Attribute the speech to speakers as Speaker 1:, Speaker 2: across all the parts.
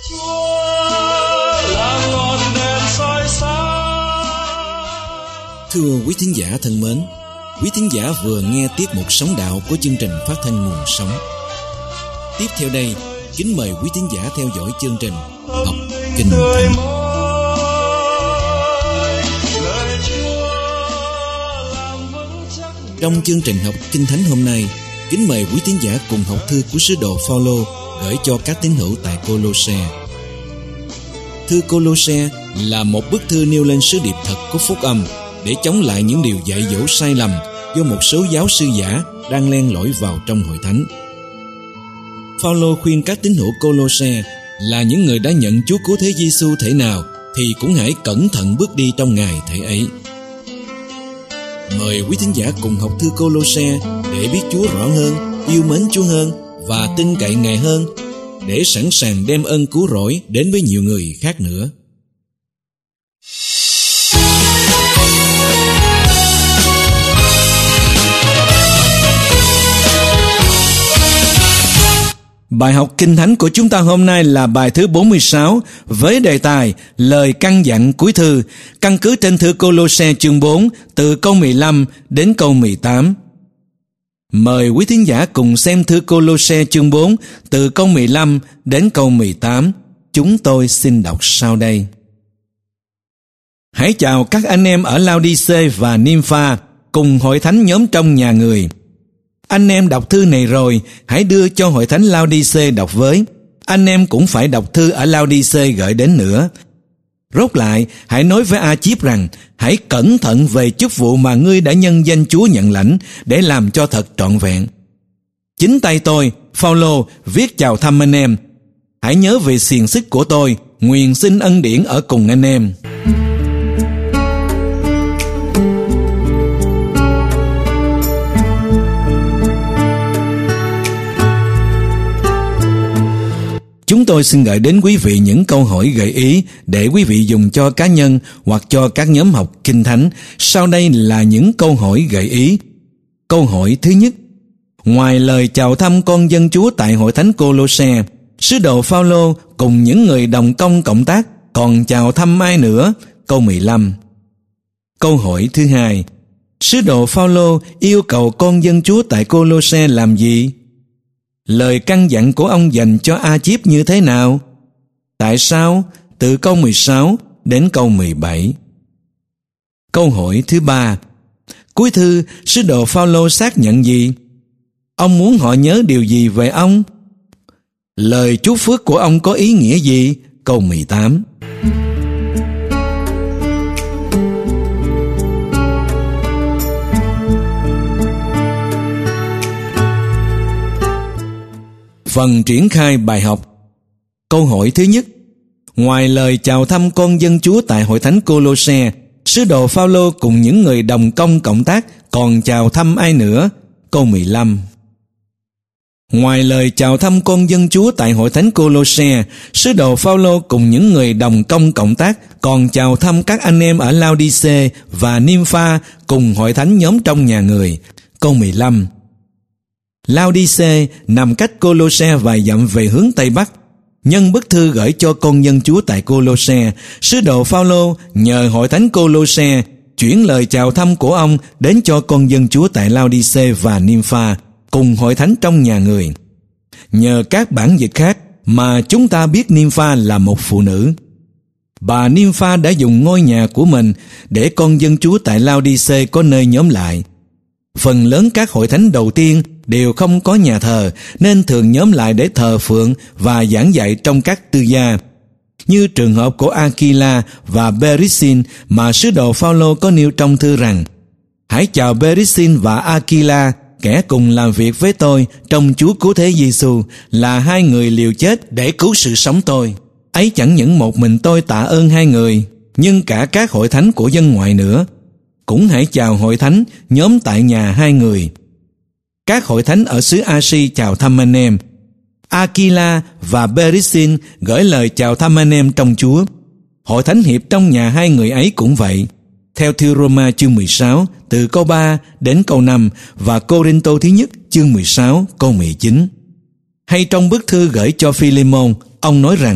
Speaker 1: Thưa quý thính giả thân mến, quý thính giả vừa nghe tiết mục Sống Đạo của chương trình phát thanh Nguồn Sống. Tiếp theo đây, kính mời quý thính giả theo dõi chương trình Học Kinh Thánh. Trong chương trình Học Kinh Thánh hôm nay, kính mời quý thính giả cùng học thư của sứ đồ Phaolô gửi cho các tín hữu tại Cô-lô-se. Thư Cô-lô-se là một bức thư nêu lên sứ điệp thật của phúc âm để chống lại những điều dạy dỗ sai lầm do một số giáo sư giả đang len lỏi vào trong hội thánh. Phaolô khuyên các tín hữu Cô-lô-se là những người đã nhận Chúa Cứu Thế Giêsu thể nào thì cũng hãy cẩn thận bước đi trong Ngài thể ấy. Mời quý thính giả cùng học thư Cô-lô-se để biết Chúa rõ hơn, yêu mến Chúa hơn và tin cậy Ngài hơn, để sẵn sàng đem ơn cứu rỗi đến với nhiều người khác nữa. Bài học Kinh Thánh của chúng ta hôm nay là bài thứ 46 với đề tài Lời căn dặn cuối thư, căn cứ trên thư Cô-lô-se chương 4 từ câu 15 đến câu 18. Mời quý thính giả cùng xem thư Cô-lô-se chương 4 từ câu 15 đến câu 18. Chúng tôi xin đọc sau đây. Hãy chào các anh em ở Lao-đi-xê và Nim-pha cùng hội thánh nhóm trong nhà người. Anh em đọc thư này rồi, hãy đưa cho hội thánh Lao-đi-xê đọc với. Anh em cũng phải đọc thư ở Lao-đi-xê gửi đến nữa. Rốt lại, hãy nói với A-chíp rằng, hãy cẩn thận về chức vụ mà ngươi đã nhân danh Chúa nhận lãnh để làm cho thật trọn vẹn. Chính tay tôi, Phaolô, viết chào thăm anh em. Hãy nhớ về xiềng xích của tôi, nguyện xin ân điển ở cùng anh em. Chúng tôi xin gửi đến quý vị những câu hỏi gợi ý để quý vị dùng cho cá nhân hoặc cho các nhóm học Kinh Thánh. Sau đây là những câu hỏi gợi ý. Câu hỏi thứ nhất. Ngoài lời chào thăm con dân Chúa tại hội thánh Cô-lô-se, sứ đồ Phaolô cùng những người đồng công cộng tác còn chào thăm ai nữa? Câu 15. Câu hỏi thứ hai. Sứ đồ Phaolô yêu cầu con dân Chúa tại Cô-lô-se làm gì? Lời căn dặn của ông dành cho A-chíp như thế nào? Tại sao? Từ câu 16 đến câu 17. Câu hỏi thứ ba. Cuối thư, sứ đồ Phaolô xác nhận gì? Ông muốn họ nhớ điều gì về ông? Lời chúc phước của ông có ý nghĩa gì? Câu 18. Phần triển khai bài học. Câu hỏi thứ nhất. Ngoài lời chào thăm con dân Chúa tại hội thánh Cô-lô-se, sứ đồ Phaolô cùng những người đồng công cộng tác còn chào thăm ai nữa? Câu 15. Ngoài lời chào thăm con dân Chúa tại hội thánh Cô-lô-se, sứ đồ Phaolô cùng những người đồng công cộng tác còn chào thăm các anh em ở Lao-đi-xê và Nim-pha cùng hội thánh nhóm trong nhà người. Câu 15. Lao-đi-xê nằm cách Cô-lô-se vài dặm về hướng Tây Bắc. Nhân bức thư gửi cho con dân Chúa tại Cô-lô-se, sứ đồ Phaolô nhờ hội thánh Cô-lô-se chuyển lời chào thăm của ông đến cho con dân Chúa tại Lao-đi-xê và Nim-pha cùng hội thánh trong nhà người. Nhờ các bản dịch khác mà chúng ta biết Nim-pha là một phụ nữ. Bà Nim-pha đã dùng ngôi nhà của mình để con dân Chúa tại Lao-đi-xê có nơi nhóm lại. Phần lớn các hội thánh đầu tiên đều không có nhà thờ, nên thường nhóm lại để thờ phượng và giảng dạy trong các tư gia. Như trường hợp của Aquila và Perissin mà sứ đồ Phaolô có nêu trong thư rằng: Hãy chào Perissin và Aquila, kẻ cùng làm việc với tôi trong Chúa Cứu Thế Giêsu, là hai người liều chết để cứu sự sống tôi. Ấy chẳng những một mình tôi tạ ơn hai người, nhưng cả các hội thánh của dân ngoại nữa. Cũng hãy chào hội thánh nhóm tại nhà hai người. Các hội thánh ở xứ A-si chào thăm anh em. Aquila và Perissin gửi lời chào thăm anh em trong Chúa. Hội thánh hiệp trong nhà hai người ấy cũng vậy. Theo thư Roma chương 16 từ câu 3 đến câu 5 và Cô-rinh-tô thứ nhất chương 16 câu 19. Hay trong bức thư gửi cho Phi-lê-môn, ông nói rằng: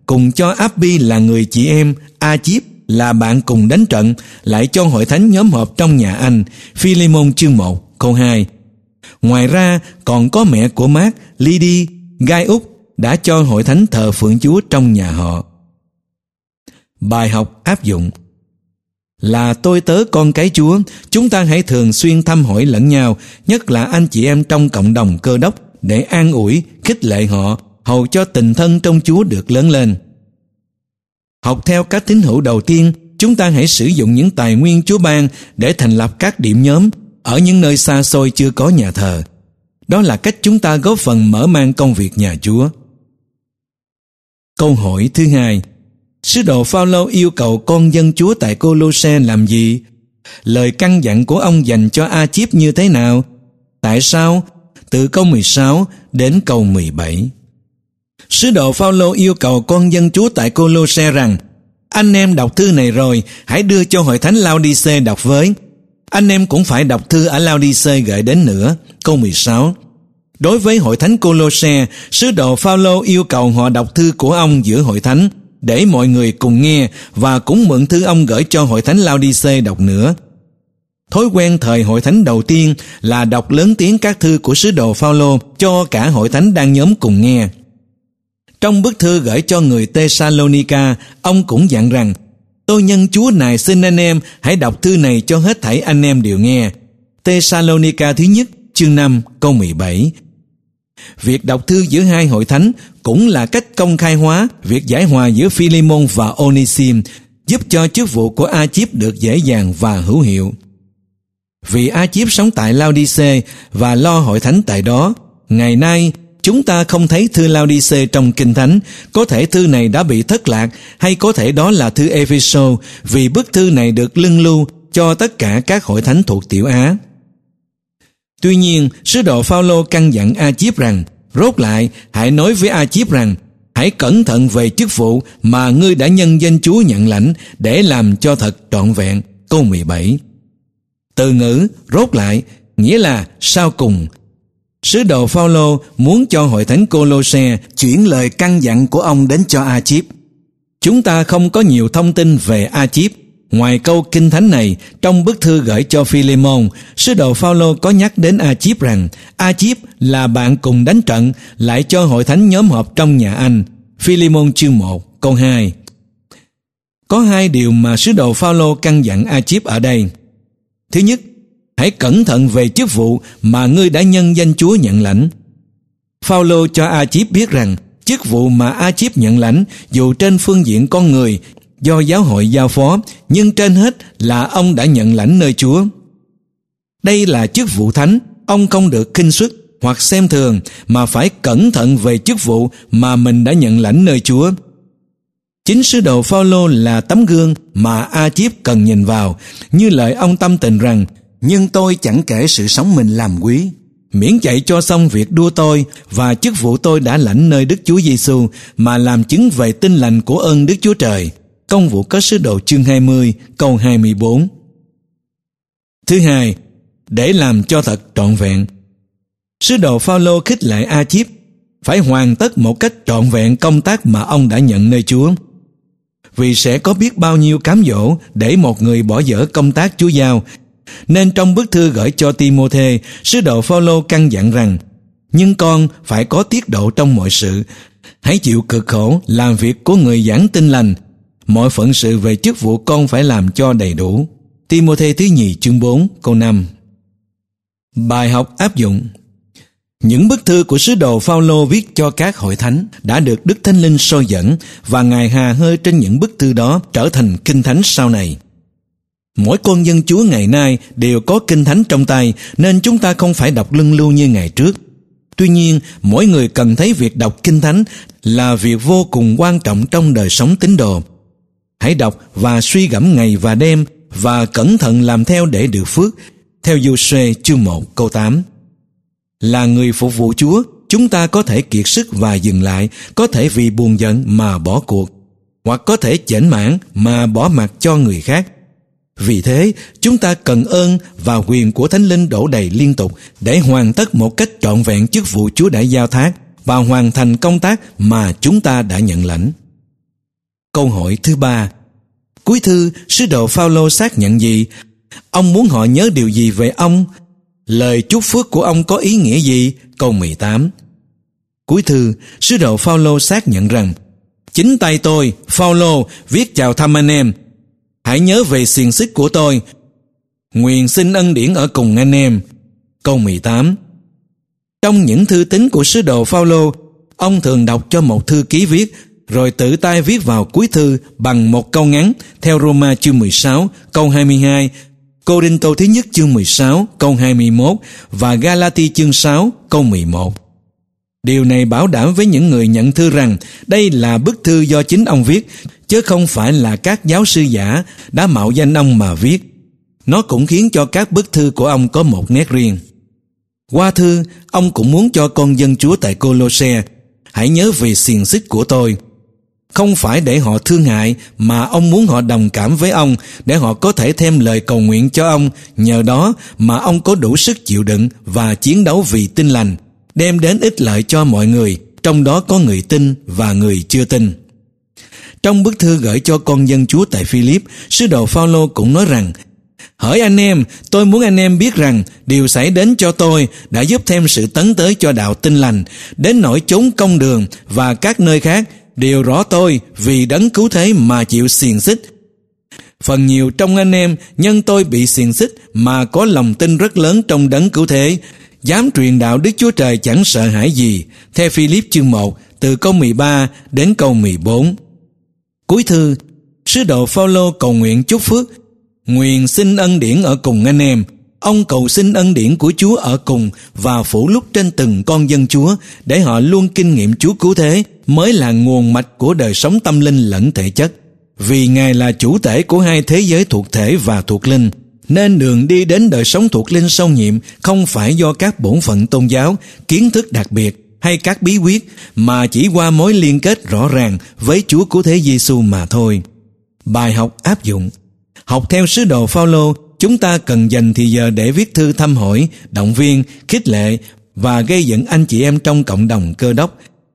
Speaker 1: cùng cho Appi là người chị em, Archip là bạn cùng đánh trận, lại cho hội thánh nhóm họp trong nhà anh. Phi-lê-môn chương 1 câu 2. Ngoài ra còn có mẹ của Mác, Ly-đi, Gai-úc đã cho hội thánh thờ phượng Chúa trong nhà họ. Bài học áp dụng: là tôi tớ con cái Chúa, chúng ta hãy thường xuyên thăm hỏi lẫn nhau, nhất là anh chị em trong cộng đồng Cơ Đốc, để an ủi, khích lệ họ, hầu cho tình thân trong Chúa được lớn lên. Học theo các tín hữu đầu tiên, chúng ta hãy sử dụng những tài nguyên Chúa ban để thành lập các điểm nhóm ở những nơi xa xôi chưa có nhà thờ. Đó là cách chúng ta góp phần mở mang công việc nhà Chúa. Câu hỏi thứ hai: Sứ đồ Phao-lô yêu cầu con dân Chúa tại Cô-lô-se làm gì? Lời căn dặn của ông dành cho Archip như thế nào? Tại sao? Từ câu 16 đến câu 17. Sứ đồ Phao-lô yêu cầu con dân Chúa tại Cô-lô-se rằng: anh em đọc thư này rồi, hãy đưa cho hội thánh Lao-đi-xê đọc với. Anh em cũng phải đọc thư ở Lao-đi-xê gửi đến nữa. Câu 16. Đối với hội thánh Cô-lô-se, sứ đồ Phao-lô yêu cầu họ đọc thư của ông giữa hội thánh, để mọi người cùng nghe, và cũng mượn thư ông gửi cho hội thánh Lao-đi-xê đọc nữa. Thói quen thời hội thánh đầu tiên là đọc lớn tiếng các thư của sứ đồ Phao-lô cho cả hội thánh đang nhóm cùng nghe. Trong bức thư gửi cho người Tê-sa-lô-ni-ca, ông cũng dặn rằng: tôi nhân Chúa này xin anh em hãy đọc thư này cho hết thảy anh em đều nghe. Tê-sa-lô-ni-ca thứ nhất chương 5 câu 17. Việc đọc thư giữa hai hội thánh cũng là cách công khai hóa việc giải hòa giữa Phi-lê-môn và Ô-ni-sim, giúp cho chức vụ của Archip được dễ dàng và hữu hiệu. Vì Archip sống tại Lao-đi-xê và lo hội thánh tại đó, ngày nay chúng ta không thấy thư Lao-đi-xê trong Kinh Thánh. Có thể thư này đã bị thất lạc, hay có thể đó là thư Ê-phê-sô, vì bức thư này được lưng lưu cho tất cả các hội thánh thuộc Tiểu Á. Tuy nhiên, sứ đồ Phao-lô căn dặn Archip rằng: rốt lại, hãy nói với Archip rằng: hãy cẩn thận về chức vụ mà ngươi đã nhân danh Chúa nhận lãnh, để làm cho thật trọn vẹn. Câu 17. Từ ngữ rốt lại nghĩa là sau cùng. Sứ đồ Phao-lô muốn cho hội thánh Cô-lô-se chuyển lời căn dặn của ông đến cho Archip. Chúng ta không có nhiều thông tin về Archip. Ngoài câu Kinh Thánh này, trong bức thư gửi cho Phi-lê-môn, sứ đồ Phao-lô có nhắc đến Archip rằng Archip là bạn cùng đánh trận, lại cho hội thánh nhóm họp trong nhà anh. Phi-lê-môn chương 1 câu 2. Có hai điều mà sứ đồ Phao-lô căn dặn Archip ở đây. Thứ nhất, hãy cẩn thận về chức vụ mà ngươi đã nhân danh Chúa nhận lãnh. Phao-lô cho Archip biết rằng chức vụ mà Archip nhận lãnh, dù trên phương diện con người do giáo hội giao phó, nhưng trên hết là ông đã nhận lãnh nơi Chúa. Đây là chức vụ thánh, ông không được khinh suất hoặc xem thường, mà phải cẩn thận về chức vụ mà mình đã nhận lãnh nơi Chúa. Chính sứ đồ Phao-lô là tấm gương mà Archip cần nhìn vào, như lời ông tâm tình rằng: nhưng tôi chẳng kể sự sống mình làm quý, miễn chạy cho xong việc đua tôi và chức vụ tôi đã lãnh nơi Đức Chúa Giêsu, mà làm chứng về tin lành của ơn Đức Chúa Trời. Công vụ các sứ đồ chương 20 câu 24. Thứ hai, để làm cho thật trọn vẹn. Sứ đồ Phao-lô khích lệ Archip phải hoàn tất một cách trọn vẹn công tác mà ông đã nhận nơi Chúa. Vì sẽ có biết bao nhiêu cám dỗ để một người bỏ dở công tác Chúa giao, nên trong bức thư gửi cho Ti-mô-thê, sứ đồ Phao-lô căn dặn rằng: nhưng con phải có tiết độ trong mọi sự, hãy chịu cực khổ làm việc của người giảng tin lành, mọi phận sự về chức vụ con phải làm cho đầy đủ. Ti-mô-thê thứ nhì chương 4 câu 5. Bài học áp dụng. Những bức thư của sứ đồ Phao-lô viết cho các hội thánh đã được Đức Thánh Linh soi dẫn, và Ngài hà hơi trên những bức thư đó trở thành Kinh Thánh sau này. Mỗi con dân Chúa ngày nay đều có Kinh Thánh trong tay, nên chúng ta không phải đọc lưng lưu như ngày trước. Tuy nhiên, mỗi người cần thấy việc đọc Kinh Thánh là việc vô cùng quan trọng trong đời sống tín đồ. Hãy đọc và suy gẫm ngày và đêm, và cẩn thận làm theo để được phước. Theo Giô-suê chương 1 câu 8. Là người phục vụ Chúa, chúng ta có thể kiệt sức và dừng lại, có thể vì buồn giận mà bỏ cuộc, hoặc có thể chểnh mãn mà bỏ mặc cho người khác. Vì thế, chúng ta cần ơn và quyền của Thánh Linh đổ đầy liên tục để hoàn tất một cách trọn vẹn chức vụ Chúa đã giao thác và hoàn thành công tác mà chúng ta đã nhận lãnh. Câu hỏi thứ 3. Cuối thư, sứ đồ Phao-lô xác nhận gì? Ông muốn họ nhớ điều gì về ông? Lời chúc phước của ông có ý nghĩa gì? Câu 18. Cuối thư, sứ đồ Phao-lô xác nhận rằng: chính tay tôi, Phao-lô, viết chào thăm anh em. Hãy nhớ về xiềng xích của tôi. Nguyện xin ân điển ở cùng anh em. Câu 18. Trong những thư tín của sứ đồ Phao-lô, ông thường đọc cho một thư ký viết, rồi tự tay viết vào cuối thư bằng một câu ngắn theo Roma chương 16 câu 22, Cô-rinh-tô thứ nhất chương 16 câu 21 và Ga-la-ti chương 6 câu 11. Điều này bảo đảm với những người nhận thư rằng đây là bức thư do chính ông viết, chứ không phải là các giáo sư giả đã mạo danh ông mà viết. Nó cũng khiến cho các bức thư của ông có một nét riêng. Qua thư, ông cũng muốn cho con dân Chúa tại Cô-lô-se hãy nhớ về xiềng xích của tôi. Không phải để họ thương hại, mà ông muốn họ đồng cảm với ông để họ có thể thêm lời cầu nguyện cho ông, nhờ đó mà ông có đủ sức chịu đựng và chiến đấu vì tin lành, đem đến ích lợi cho mọi người, trong đó có người tin và người chưa tin. Trong bức thư gửi cho con dân Chúa tại Philip, sứ đồ Phao-lô cũng nói rằng: hỡi anh em, tôi muốn anh em biết rằng điều xảy đến cho tôi đã giúp thêm sự tấn tới cho đạo tin lành, đến nỗi chốn công đường và các nơi khác đều rõ tôi vì đấng cứu thế mà chịu xiềng xích. Phần nhiều trong anh em nhân tôi bị xiềng xích mà có lòng tin rất lớn trong đấng cứu thế, dám truyền đạo Đức Chúa Trời chẳng sợ hãi gì. Theo Philip chương 1 từ câu 13 đến câu 14. Cuối thư, sứ đồ Phao-lô cầu nguyện chúc phước: nguyện xin ân điển ở cùng anh em. Ông cầu xin ân điển của Chúa ở cùng và phủ lúc trên từng con dân Chúa, để họ luôn kinh nghiệm Chúa cứu thế mới là nguồn mạch của đời sống tâm linh lẫn thể chất. Vì Ngài là chủ tể của hai thế giới thuộc thể và thuộc linh, nên đường đi đến đời sống thuộc linh sâu nhiệm không phải do các bổn phận tôn giáo, kiến thức đặc biệt hay các bí quyết, mà chỉ qua mối liên kết rõ ràng với Chúa cứu thế Giêsu mà thôi. Bài học áp dụng. Học theo sứ đồ Phao-lô, chúng ta cần dành thời giờ để viết thư thăm hỏi, động viên, khích lệ và gây dựng anh chị em trong cộng đồng Cơ Đốc.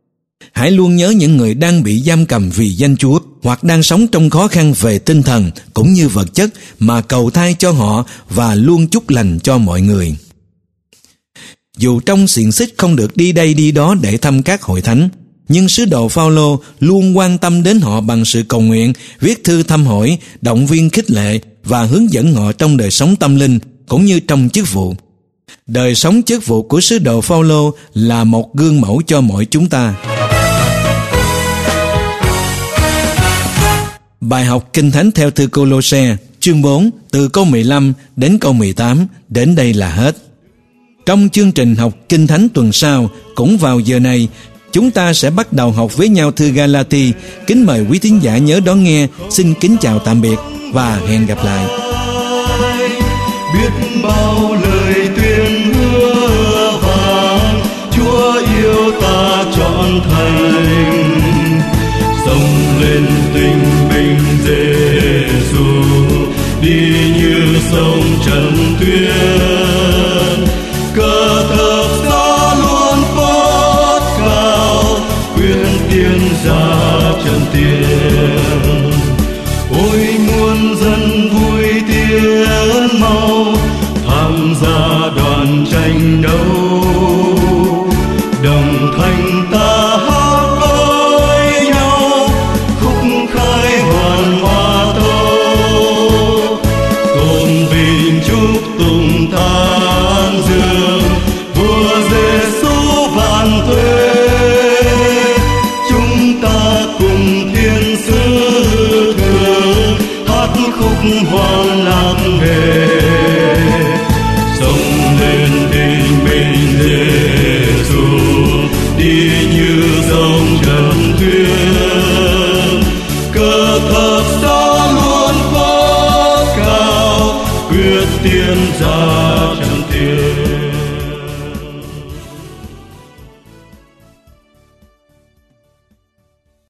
Speaker 1: Hãy luôn nhớ những người đang bị giam cầm vì danh Chúa hoặc đang sống trong khó khăn về tinh thần cũng như vật chất, mà cầu thay cho họ và luôn chúc lành cho mọi người. Dù trong xiềng xích không được đi đây đi đó để thăm các hội thánh, nhưng sứ đồ Phao-lô luôn quan tâm đến họ bằng sự cầu nguyện, viết thư thăm hỏi, động viên khích lệ và hướng dẫn họ trong đời sống tâm linh cũng như trong chức vụ. Đời sống chức vụ của sứ đồ Phao-lô là một gương mẫu cho mỗi chúng ta. Bài học Kinh Thánh theo thư Cô-lô-se chương 4 từ câu 15 đến câu 18 đến đây là hết. Trong chương trình học Kinh Thánh tuần sau, cũng vào giờ này, chúng ta sẽ bắt đầu học với nhau thư Ga-la-ti. Kính mời quý thính giả nhớ đón nghe. Xin kính chào tạm biệt và hẹn gặp lại.
Speaker 2: Biết bao lời tuyên hứa vàng, Chúa yêu ta trọn thành. Dâng lên tình bình Giêsu, đi như sông Trần Tuyên. Cờ thập giá luôn phất cao, quyết tiến ra chân tiền. Ôi muôn dân vui tiến mau, tham gia đoàn tranh đấu. Đồng thanh ta hát với nhau, khúc khai hoàn hoa tâu. Tôn vinh chúc tùng tán dương, vua Giêsu vạn tuế. Chúng ta cùng thiên sứ thường hát khúc hoan lạc nghề. Dâng lên tình bình Giêsu, đi như dòng Trần Tuyên. Cờ thập giá luôn phất cao, quyết tiến ra chân tiền.